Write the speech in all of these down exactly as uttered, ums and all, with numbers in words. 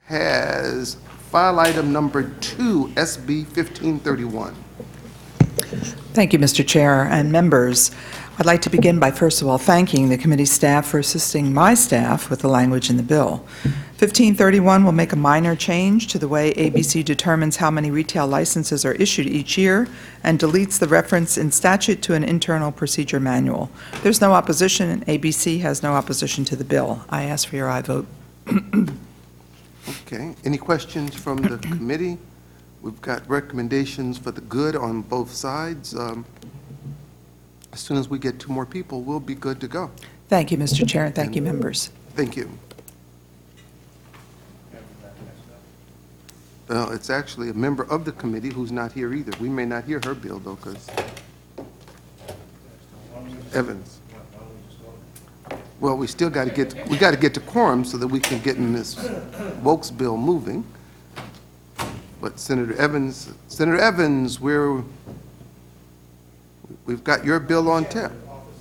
has file item number two, S B fifteen thirty-one. Thank you, Mister Chair and members. I'd like to begin by first of all thanking the committee staff for assisting my staff with the language in the bill. fifteen thirty-one will make a minor change to the way A B C determines how many retail licenses are issued each year and deletes the reference in statute to an internal procedure manual. There's no opposition, and A B C has no opposition to the bill. I ask for your aye vote. Okay, any questions from the committee? We've got recommendations for the good on both sides. Um, As soon as we get two more people, we'll be good to go. Thank you, Mister Chair, and thank you, members. Thank you. Well, it's actually a member of the committee who's not here either. We may not hear her bill, though, because Evans. Well, we still got to get, we got to get to quorum so that we can get in this Wokes bill moving. But Senator Evans, Senator Evans, we're, we've got your bill on tap.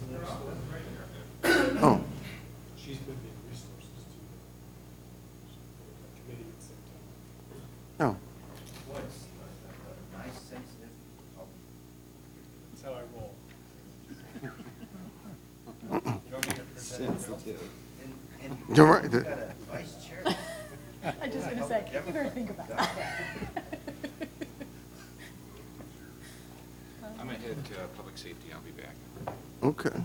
Oh. Oh. That's how I roll. You're right. I just going to say, you better think about that. I'm going to head to uh, public safety. I'll be back. Okay.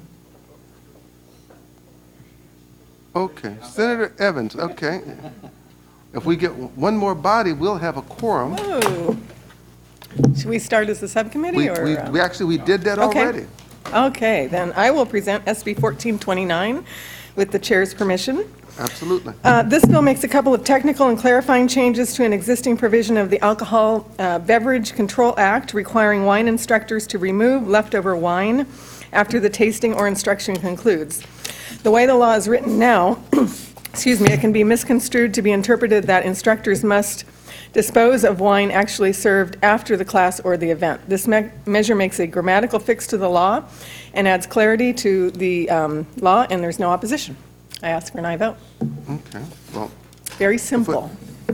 Okay, Senator Evans, okay. If we get one more body, we'll have a quorum. Oh. Should we start as a subcommittee We, or? we, uh, we actually, we did that Okay. already. Okay, then I will present S B fourteen twenty-nine with the chair's permission. Absolutely. Uh, This bill makes a couple of technical and clarifying changes to an existing provision of the Alcohol uh, Beverage Control Act requiring wine instructors to remove leftover wine after the tasting or instruction concludes. The way the law is written now, excuse me, it can be misconstrued to be interpreted that instructors must dispose of wine actually served after the class or the event. This me- measure makes a grammatical fix to the law and adds clarity to the um, law, and there's no opposition. I ask for an aye vote. Okay, well, Very simple.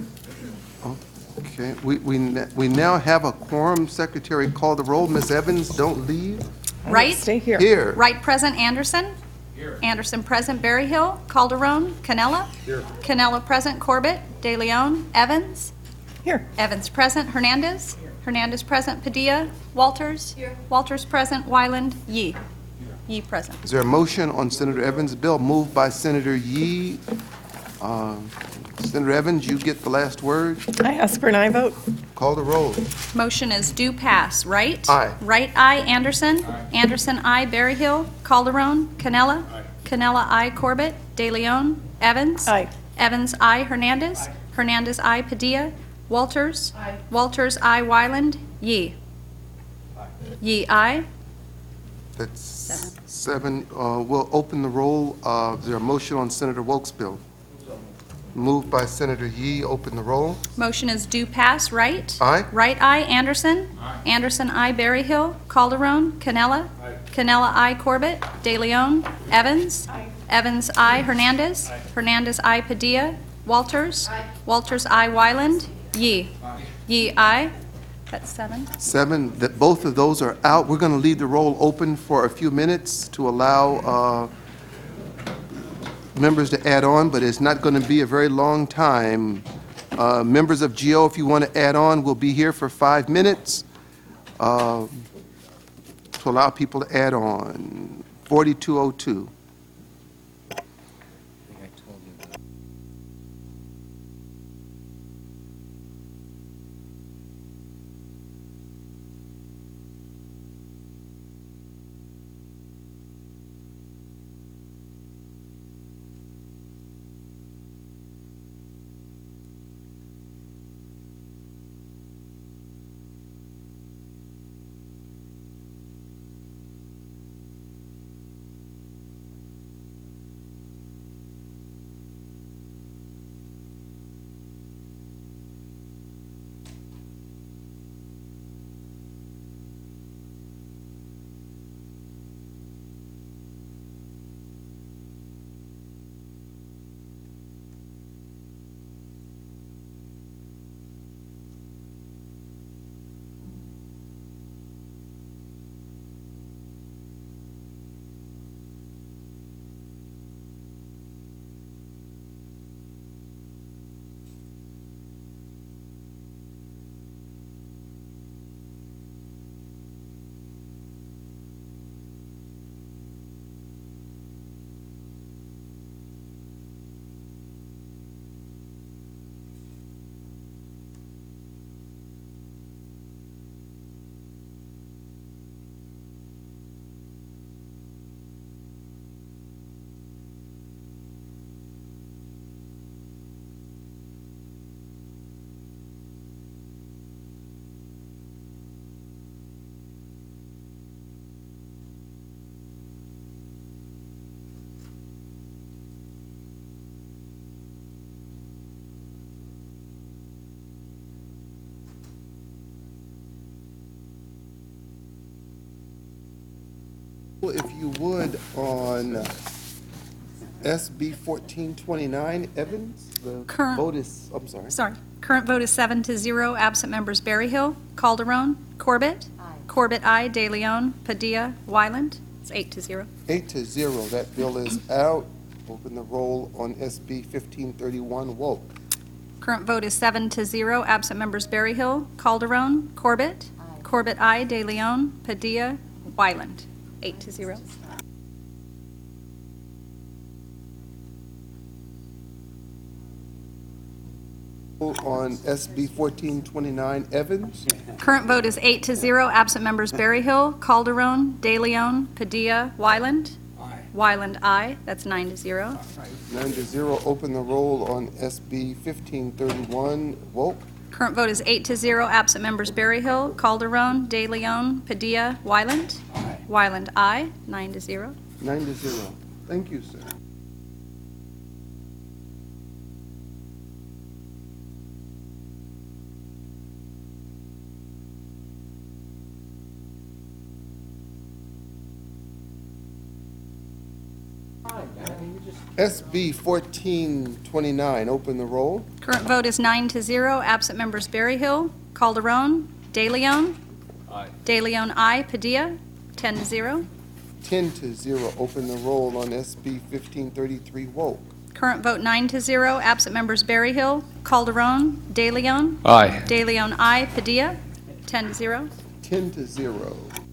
okay, we, we, n- we now have a quorum. Secretary, call the roll. Miz Evans, don't leave. I will Right? Stay here. Here. Right present Anderson. Here. Anderson present Berryhill. Calderon. Canella. Here. Canella present Corbett. De Leon. Evans. Here. Evans present Hernandez. Hernandez present Padilla. Walters. Here. Walters present Wyland. Yee. Yee present. Is there a motion on Senator Evans' bill moved by Senator Yee? Um, Senator Evans, you get the last word. I ask for an aye vote. Call the roll. Motion is due pass. Right? Aye. Right aye Anderson. Anderson aye Berryhill. Calderon. Canella. Canella aye Corbett. De Leon. Evans. Aye. Evans aye Hernandez. Hernandez aye Padilla. Walters. Walters aye Wyland. Yee. Yee aye. That's seven. Uh, We'll open the roll. Uh, Is there a motion on Senator Wokes' bill? Moved by Senator Yee. Open the roll. Motion is due pass. Right? Aye. Right aye Anderson. Anderson aye Berryhill. Calderon. Canella. Canella aye Corbett. De Leon. Evans. Evans aye Hernandez. Hernandez aye Padilla. Walters. Walters aye Wyland. Yee. Yee aye. That's seven. Seven, that both of those are out. We're going to leave the roll open for a few minutes to allow uh, members to add on, but it's not going to be a very long time. Uh, Members of G O, if you want to add on, we'll be here for five minutes uh, to allow people to add on. forty-two oh two. If you would, on S B fourteen twenty-nine, Evans, the Current- vote is, I'm sorry. Sorry. Current vote is seven to zero. Absent members Berryhill, Calderon, Corbett. Corbett, I. De Leon, Padilla, Wyland. It's eight to zero. Eight to zero, that bill is out. Open the roll on S B fifteen thirty-one, Wolk. Current vote is seven to zero. Absent members Berryhill, Calderon, Corbett. Corbett, I. De Leon, Padilla, Wyland. Eight to zero. On S B fourteen twenty-nine, Evans. Current vote is eight to zero. Absent members Berryhill, Calderon, De Leon, Padilla, Wyland. Wyland, I. That's nine to zero. Nine to zero, open the roll on S B fifteen thirty-one, Wolk. Current vote is eight to zero. Absent members Berryhill, Calderon, De Leon, Padilla, Wyland. Wyland, I. Nine to zero. Nine to zero. Thank you, sir. S B fourteen twenty-nine, open the roll. Current vote is nine to zero. Absent members Berryhill, Calderon, De Leon. De Leon, I. Padilla, ten to zero. Ten to zero, open the roll on S B fifteen thirty-three, Wolk. Current vote nine to zero. Absent members Berryhill, Calderon, De Leon. Aye. De Leon, I. Padilla, ten to zero. Ten to zero.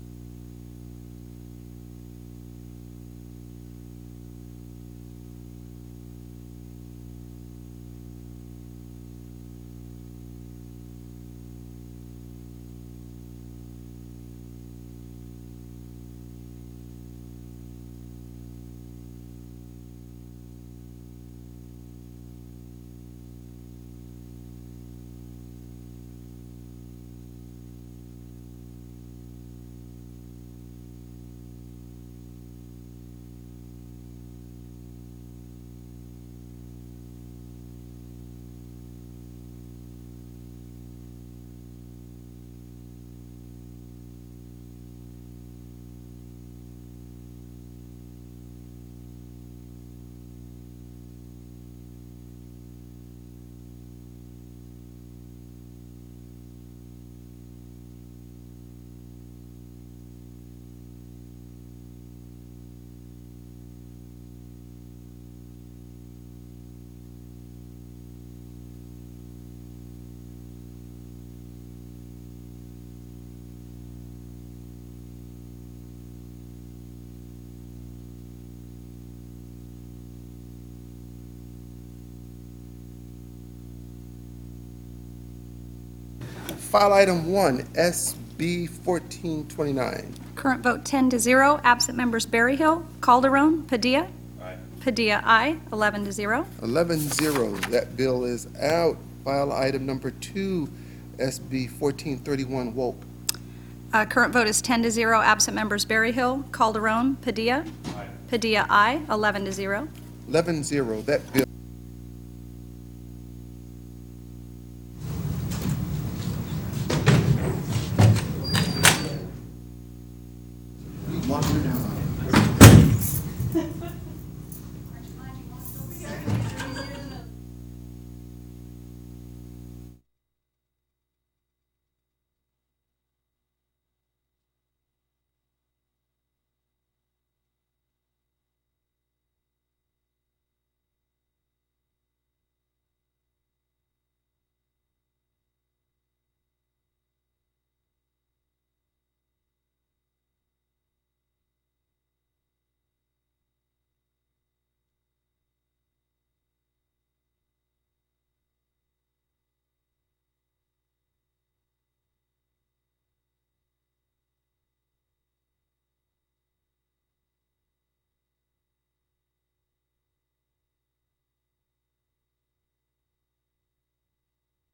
File item one, S B fourteen twenty-nine. Current vote ten to zero. Absent members Berryhill, Calderon, Padilla. Padilla, I. eleven to zero. Eleven zero, that bill is out. File item number two, S B fourteen thirty-one, Wolk. Uh, Current vote is ten to zero. Absent members Berryhill, Calderon, Padilla. Padilla, I. eleven to zero. Eleven zero, that bill